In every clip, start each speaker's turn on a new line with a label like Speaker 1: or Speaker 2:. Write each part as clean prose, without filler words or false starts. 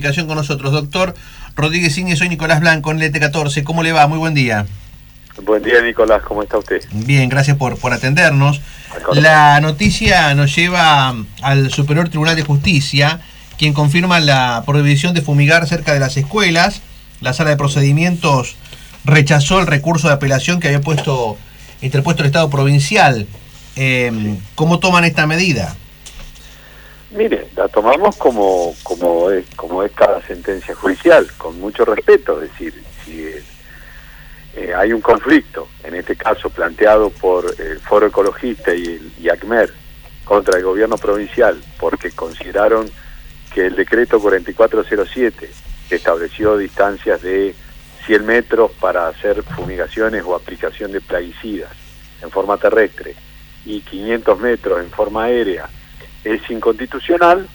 Speaker 1: comunicación con nosotros. Doctor Rodríguez Íñiguez, soy Nicolás Blanco en LT14. ¿Cómo le va? Muy buen día.
Speaker 2: Buen día, Nicolás. ¿Cómo está usted?
Speaker 1: Bien, gracias por atendernos. La noticia nos lleva al Superior Tribunal de Justicia, quien confirma la prohibición de fumigar cerca de las escuelas. La Sala de Procedimientos rechazó el recurso de apelación que había interpuesto el Estado provincial. ¿Cómo toman esta medida?
Speaker 2: Mire, la tomamos como es cada sentencia judicial, con mucho respeto. Es decir, si hay un conflicto, en este caso planteado por el Foro Ecologista y ACMER contra el gobierno provincial, porque consideraron que el decreto 4407, que estableció distancias de 100 metros para hacer fumigaciones o aplicación de plaguicidas en forma terrestre y 500 metros en forma aérea, es inconstitucional.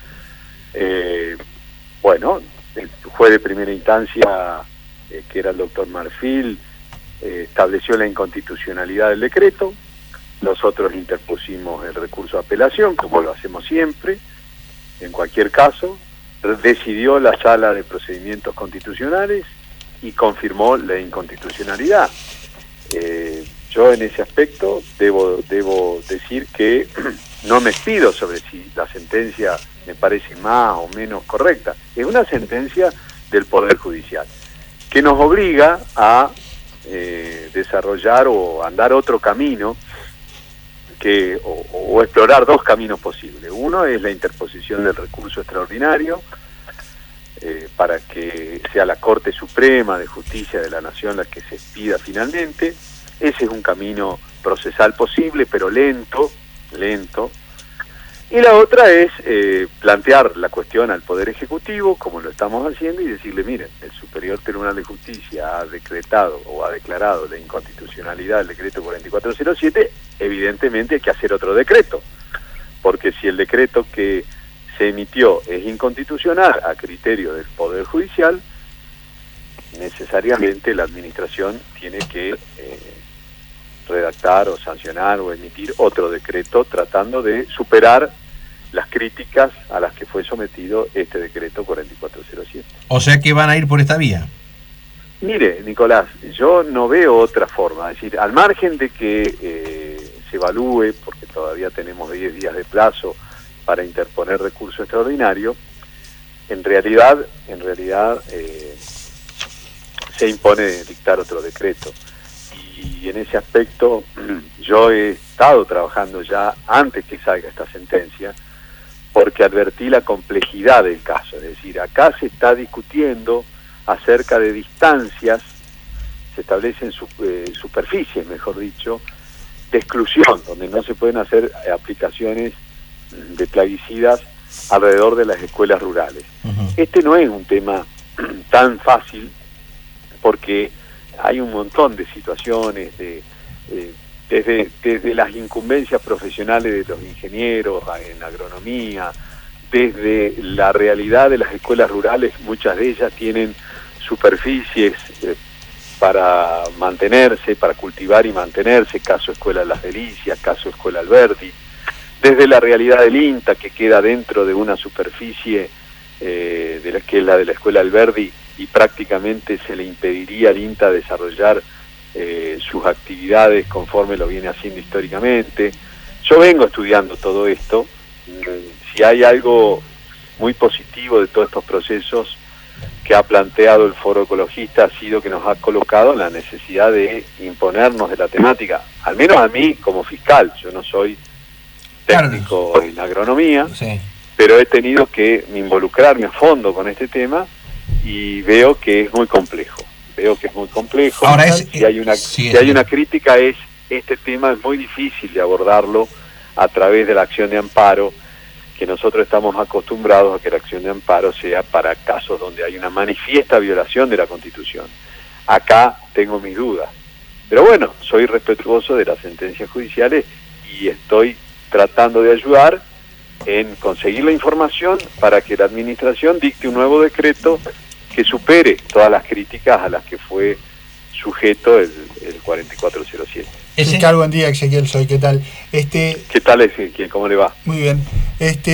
Speaker 2: Bueno, el juez de primera instancia, que era el doctor Marfil, estableció la inconstitucionalidad del decreto. Nosotros interpusimos el recurso de apelación, como lo hacemos siempre. En cualquier caso, decidió la Sala de Procedimientos Constitucionales y confirmó la inconstitucionalidad. Yo en ese aspecto debo decir que no me expido sobre si la sentencia me parece más o menos correcta. Es una sentencia del Poder Judicial que nos obliga a desarrollar o andar otro camino, o explorar dos caminos posibles. Uno es la interposición del recurso extraordinario para que sea la Corte Suprema de Justicia de la Nación la que se expida finalmente. Ese es un camino procesal posible, pero lento. Y la otra es plantear la cuestión al Poder Ejecutivo, como lo estamos haciendo, y decirle, miren, el Superior Tribunal de Justicia ha decretado o ha declarado la inconstitucionalidad del decreto 4407, evidentemente hay que hacer otro decreto, porque si el decreto que se emitió es inconstitucional a criterio del Poder Judicial, necesariamente la Administración tiene que redactar o sancionar o emitir otro decreto tratando de superar las críticas a las que fue sometido este decreto 4407.
Speaker 1: O sea que van a ir por esta vía.
Speaker 2: Mire, Nicolás, yo no veo otra forma. Es decir, al margen de que se evalúe, porque todavía tenemos 10 días de plazo para interponer recurso extraordinario, en realidad se impone dictar otro decreto. Y en ese aspecto yo he estado trabajando ya antes que salga esta sentencia, porque advertí la complejidad del caso. Es decir, acá se está discutiendo acerca de distancias, se establecen superficies, mejor dicho, de exclusión, donde no se pueden hacer aplicaciones de plaguicidas alrededor de las escuelas rurales. Este no es un tema tan fácil, porque hay un montón de situaciones, desde las incumbencias profesionales de los ingenieros en agronomía, desde la realidad de las escuelas rurales. Muchas de ellas tienen superficies para mantenerse, para cultivar y mantenerse, caso Escuela Las Delicias, caso Escuela Alberdi, desde la realidad del INTA, que queda dentro de una superficie que es la de la Escuela Alberdi, y prácticamente se le impediría al INTA desarrollar sus actividades conforme lo viene haciendo históricamente. Yo vengo estudiando todo esto. Si hay algo muy positivo de todos estos procesos que ha planteado el Foro Ecologista, ha sido que nos ha colocado en la necesidad de imponernos de la temática, al menos a mí como fiscal. Yo no soy técnico en agronomía, sí, pero he tenido que involucrarme a fondo con este tema y veo que es muy complejo. Ahora si hay una crítica, es este tema es muy difícil de abordarlo a través de la acción de amparo, que nosotros estamos acostumbrados a que la acción de amparo sea para casos donde hay una manifiesta violación de la Constitución. Acá tengo mis dudas, pero bueno, soy respetuoso de las sentencias judiciales y estoy tratando de ayudar en conseguir la información para que la Administración dicte un nuevo decreto que supere todas las críticas a las que fue sujeto el 4407.
Speaker 3: Fiscal, buen día, Ezequiel soy, ¿qué tal?
Speaker 2: ¿Qué tal, Ezequiel? ¿Cómo le va?
Speaker 3: Muy bien.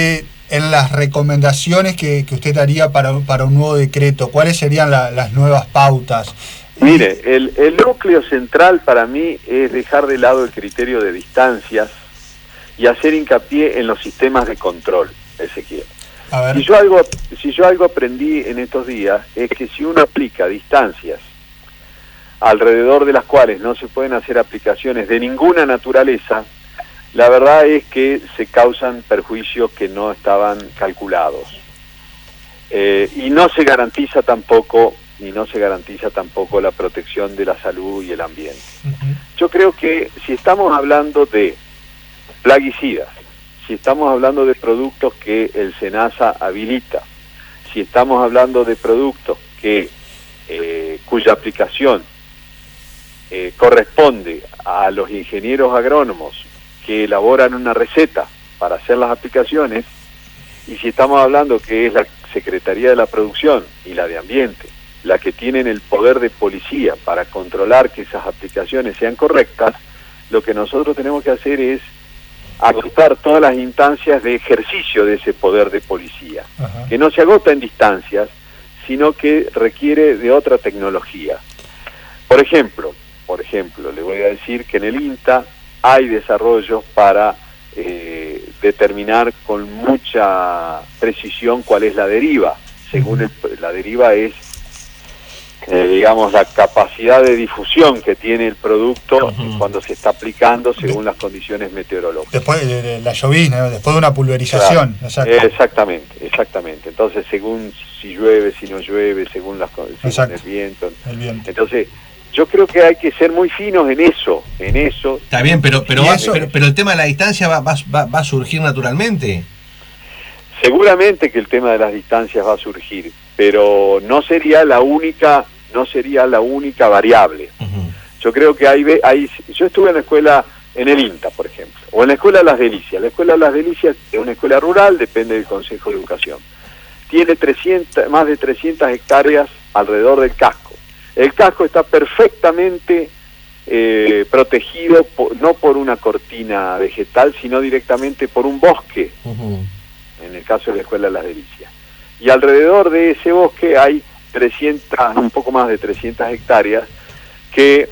Speaker 3: En las recomendaciones que usted haría para un nuevo decreto, ¿cuáles serían las nuevas pautas?
Speaker 2: Mire, el núcleo central para mí es dejar de lado el criterio de distancias y hacer hincapié en los sistemas de control, Ezequiel.
Speaker 3: A ver.
Speaker 2: Si yo algo aprendí en estos días es que si uno aplica distancias alrededor de las cuales no se pueden hacer aplicaciones de ninguna naturaleza, la verdad es que se causan perjuicios que no estaban calculados. Y no se garantiza tampoco la protección de la salud y el ambiente. Yo creo que si estamos hablando de plaguicidas, si estamos hablando de productos que el SENASA habilita, si estamos hablando de productos cuya aplicación corresponde a los ingenieros agrónomos que elaboran una receta para hacer las aplicaciones, y si estamos hablando que es la Secretaría de la Producción y la de Ambiente la que tienen el poder de policía para controlar que esas aplicaciones sean correctas, lo que nosotros tenemos que hacer es agotar todas las instancias de ejercicio de ese poder de policía, que no se agota en distancias, sino que requiere de otra tecnología. Por ejemplo, le voy a decir que en el INTA hay desarrollos para determinar con mucha precisión cuál es la deriva. Según la deriva es, digamos, la capacidad de difusión que tiene el producto cuando se está aplicando según las condiciones meteorológicas.
Speaker 3: Después de la llovizna, después de una pulverización.
Speaker 2: Claro. Exactamente. Entonces, según si llueve, si no llueve, según según el viento. Entonces, yo creo que hay que ser muy finos en eso.
Speaker 1: Está bien, pero el tema de la distancia va a surgir naturalmente.
Speaker 2: Seguramente que el tema de las distancias va a surgir, pero no sería la única variable. Yo creo que yo estuve en la escuela, en el INTA, por ejemplo, o en la Escuela de las Delicias. La Escuela de las Delicias es una escuela rural, depende del Consejo de Educación. Tiene más de 300 hectáreas alrededor del casco. El casco está perfectamente protegido, no por una cortina vegetal, sino directamente por un bosque, en el caso de la Escuela de las Delicias. Y alrededor de ese bosque hay un poco más de 300 hectáreas que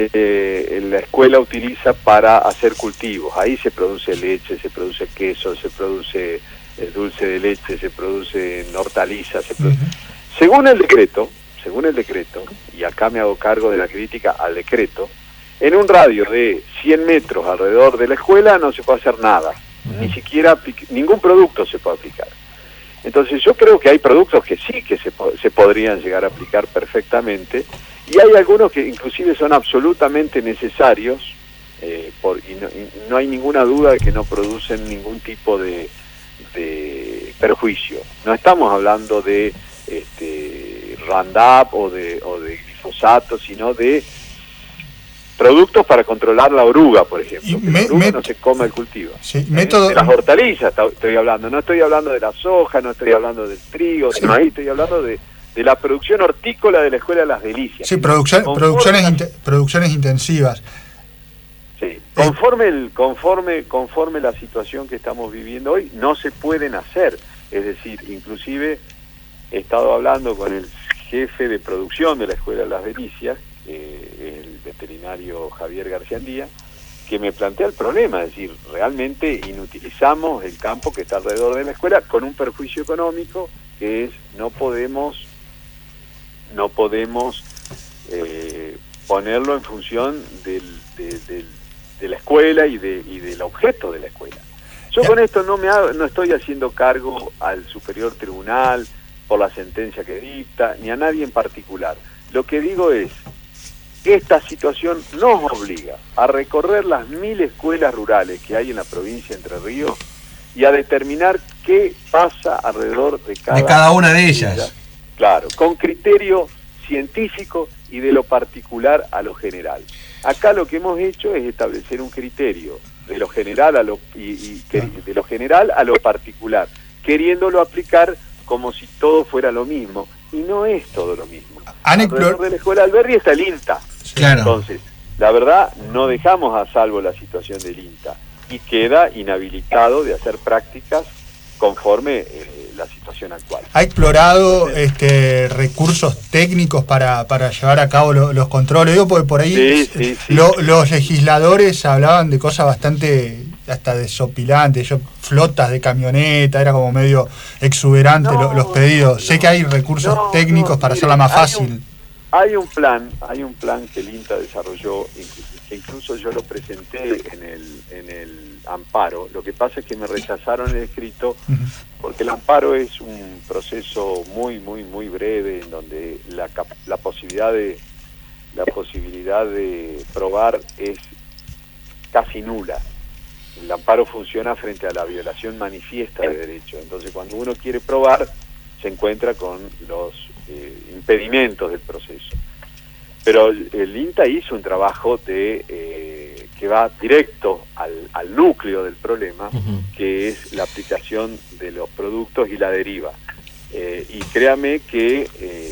Speaker 2: la escuela utiliza para hacer cultivos. Ahí se produce leche, se produce queso, se produce dulce de leche, se produce hortalizas. Según el decreto, y acá me hago cargo de la crítica al decreto, en un radio de 100 metros alrededor de la escuela no se puede hacer nada, ni siquiera ningún producto se puede aplicar. Entonces yo creo que hay productos que sí que se podrían llegar a aplicar perfectamente, y hay algunos que inclusive son absolutamente necesarios, y no hay ninguna duda de que no producen ningún tipo de perjuicio. No estamos hablando de Roundup o de glifosato, sino de productos para controlar la oruga, por ejemplo. La oruga no se come el cultivo.
Speaker 3: Sí,
Speaker 2: de las hortalizas estoy hablando. No estoy hablando de la soja, no estoy hablando del trigo, sí. Ahí estoy hablando de la producción hortícola de la Escuela de las Delicias.
Speaker 3: Sí, producciones intensivas.
Speaker 2: Sí, conforme la situación que estamos viviendo hoy, no se pueden hacer. Es decir, inclusive he estado hablando con el jefe de producción de la Escuela de las Delicias, el veterinario Javier Garciandía, que me plantea el problema, es decir, realmente inutilizamos el campo que está alrededor de la escuela con un perjuicio económico que es no podemos ponerlo en función de la escuela y del objeto de la escuela. Yo con esto no estoy haciendo cargo al Superior Tribunal por la sentencia que dicta, ni a nadie en particular. Lo que digo es, esta situación nos obliga a recorrer las 1000 escuelas rurales que hay en la provincia de Entre Ríos y a determinar qué pasa alrededor de cada
Speaker 1: una de ellas.
Speaker 2: Claro, con criterio científico y de lo particular a lo general. Acá lo que hemos hecho es establecer un criterio de lo general de lo general a lo particular, queriéndolo aplicar como si todo fuera lo mismo, y no es todo lo mismo. Alrededor de la Escuela Alberdi está el INTA.
Speaker 1: Claro.
Speaker 2: Entonces, la verdad, no dejamos a salvo la situación del INTA y queda inhabilitado de hacer prácticas conforme la situación actual.
Speaker 3: ¿Ha explorado recursos técnicos para llevar a cabo los controles? Digo, porque por ahí
Speaker 2: Sí.
Speaker 3: los legisladores hablaban de cosas bastante hasta desopilantes, flotas de camioneta, era como medio exuberante los pedidos. Sé que hay recursos técnicos para hacerla más fácil.
Speaker 2: Hay un plan que el INTA desarrolló, que incluso yo lo presenté en el amparo. Lo que pasa es que me rechazaron el escrito porque el amparo es un proceso muy breve, en donde la posibilidad de probar es casi nula. El amparo funciona frente a la violación manifiesta de derechos. Entonces, cuando uno quiere probar, se encuentra con los impedimentos del proceso. Pero el INTA hizo un trabajo que va directo al núcleo del problema, que es la aplicación de los productos y la deriva. Y créame que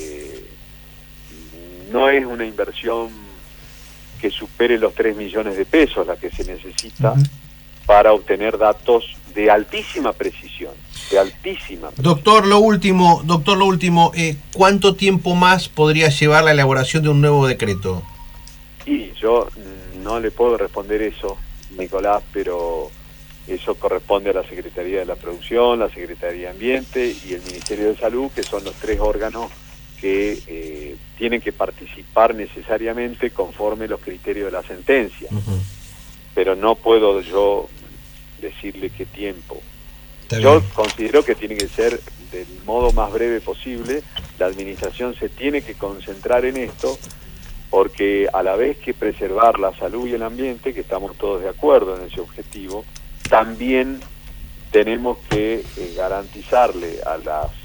Speaker 2: no es una inversión que supere los 3 millones de pesos la que se necesita para obtener datos de altísima precisión.
Speaker 1: Doctor, lo último, ¿cuánto tiempo más podría llevar la elaboración de un nuevo decreto?
Speaker 2: Y yo no le puedo responder eso, Nicolás, pero eso corresponde a la Secretaría de la Producción, la Secretaría de Ambiente y el Ministerio de Salud, que son los 3 órganos que tienen que participar necesariamente conforme los criterios de la sentencia. Pero no puedo yo decirle qué tiempo. Yo considero que tiene que ser del modo más breve posible. La administración se tiene que concentrar en esto, porque a la vez que preservar la salud y el ambiente, que estamos todos de acuerdo en ese objetivo, también tenemos que garantizarle a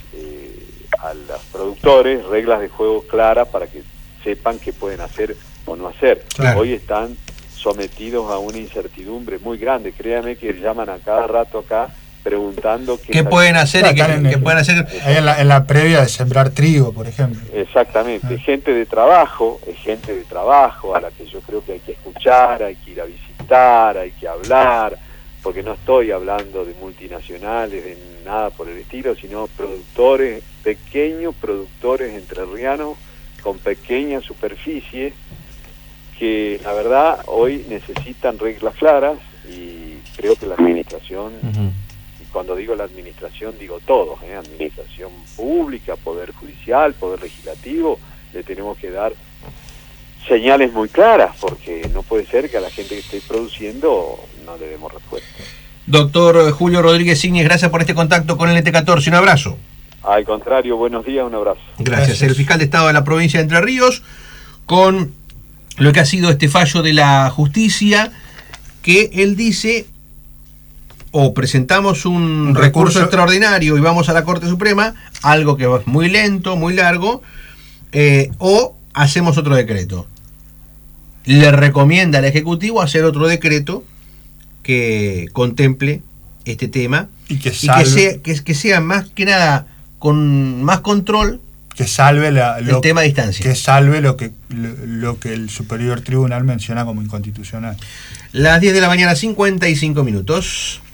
Speaker 2: los productores reglas de juego claras para que sepan qué pueden hacer o no hacer. Claro. Hoy están sometidos a una incertidumbre muy grande. Créame que llaman a cada rato acá preguntando
Speaker 1: qué pueden hacer y qué pueden hacer
Speaker 3: en la previa de sembrar trigo, por ejemplo.
Speaker 2: Exactamente, gente de trabajo a la que yo creo que hay que escuchar, hay que ir a visitar, hay que hablar, porque no estoy hablando de multinacionales, de nada por el estilo, sino productores, pequeños productores entrerrianos con pequeña superficie, que la verdad hoy necesitan reglas claras, y creo que la administración, y cuando digo la administración digo todos, administración pública, poder judicial, poder legislativo, le tenemos que dar señales muy claras, porque no puede ser que a la gente que esté produciendo no le demos respuesta.
Speaker 1: Doctor Julio Rodríguez Íñiguez, gracias por este contacto con el NT14, un abrazo.
Speaker 2: Al contrario, buenos días, un abrazo.
Speaker 1: Gracias. El fiscal de Estado de la provincia de Entre Ríos, con lo que ha sido este fallo de la justicia, que él dice: o presentamos un recurso extraordinario y vamos a la Corte Suprema, algo que es muy lento, muy largo, o hacemos otro decreto. Le recomienda al Ejecutivo hacer otro decreto que contemple este tema y que sea más que nada con más control,
Speaker 3: que salve
Speaker 1: el tema a distancia,
Speaker 3: que salve lo que el Superior Tribunal menciona como inconstitucional.
Speaker 1: Las 10 de la mañana, 55 minutos.